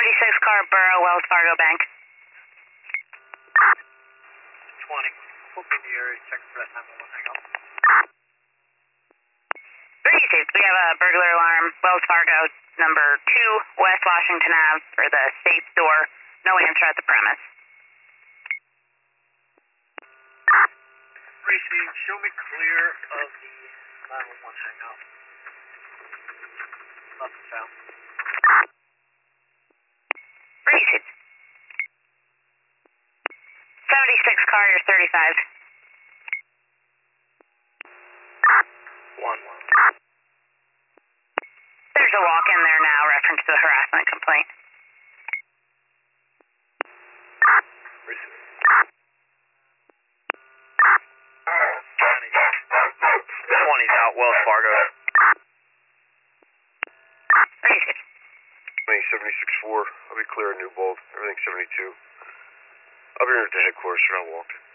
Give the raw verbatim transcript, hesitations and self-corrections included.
seventy-six car, Borough, Wells Fargo Bank. twenty. Hope in the area, check for that nine one one hang up. thirty-six, we have a burglar alarm, Wells Fargo, number two, West Washington Ave, for the safe door. No answer at the premise. Racing, show me clear of the nine one one hang up. Nothing found. Racing. seventy-six car, you're thirty-five. One one. There's a walk in there now, reference to the harassment complaint. Racing. twenty's out, Wells Fargo. Racing. seventy-six four, I'll be clear at New Bold, everything seventy-two. I'll be here at the headquarters when I walk.